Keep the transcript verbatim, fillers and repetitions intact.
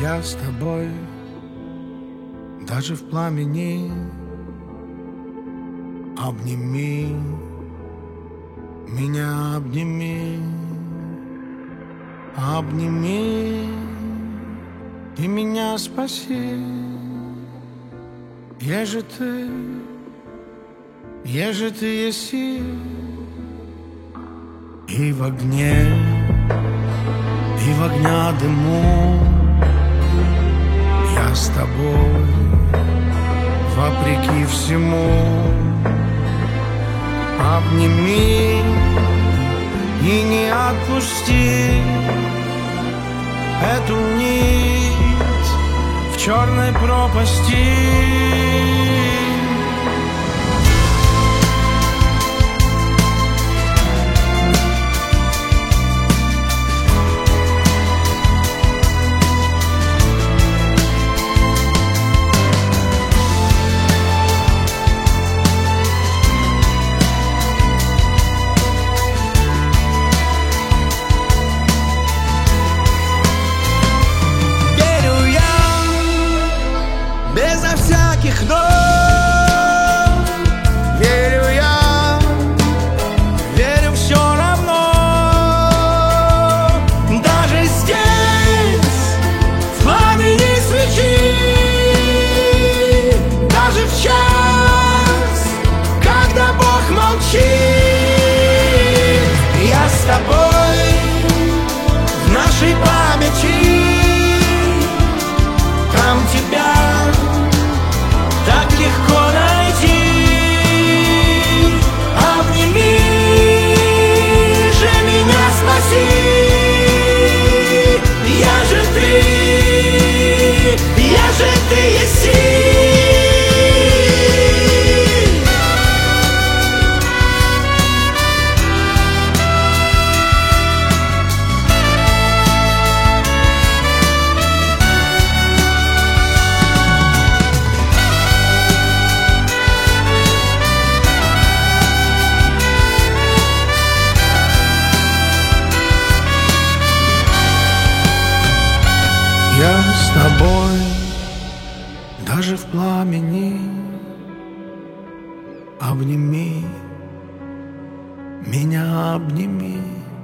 Я с тобой, даже в пламени. Обними меня, обними, обними и меня спаси. Еже ты, еже ты еси, и в огне, и в огня дыму я с тобой, вопреки всему. Обними и не отпусти эту нить в черной пропасти. Безо всяких «но», верю я, верю все равно. Даже здесь, в пламени свечи, даже в час, когда Бог молчит, я с тобой в нашей памяти. Там тебя так легко найти. Обними же меня, спаси. Я же ты, я же ты еси. Я с тобой, даже в пламени. Обними меня, обними.